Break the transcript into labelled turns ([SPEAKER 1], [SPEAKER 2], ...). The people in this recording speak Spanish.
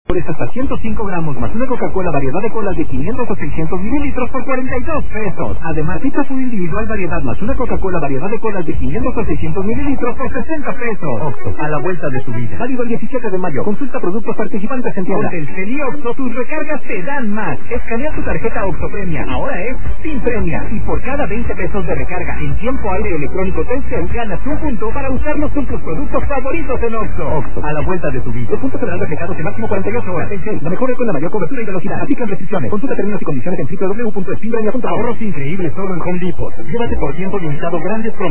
[SPEAKER 1] Hasta 105 gramos más una Coca-Cola variedad de colas de 500 o 600 mililitros por 42 pesos. Además, Pizza Food individual variedad más una Coca-Cola variedad de colas de 500 o 600 mililitros por 60 pesos. Oxxo, a la vuelta de su vida. Válido el 17 de mayo. Consulta productos participantes en tienda. Con Telcel y Oxxo, tus recargas te dan más. Escanea tu tarjeta Oxxo Premia. Ahora es sin premia. Y por cada 20 pesos de recarga en tiempo aire electrónico Telcel, ganas un punto para usarlos con tus productos favoritos en Oxxo. Oxxo, a la vuelta de su vida. Los puntos serán reflejados en máximo 48 horas. Telcel, la mejor red con la mayor cobertura y velocidad. Aplican restricciones. Consulta términos y condiciones en www.espinbraña.com. Ahorros increíbles solo en Home Depot. Llévate por tiempo limitado grandes promociones.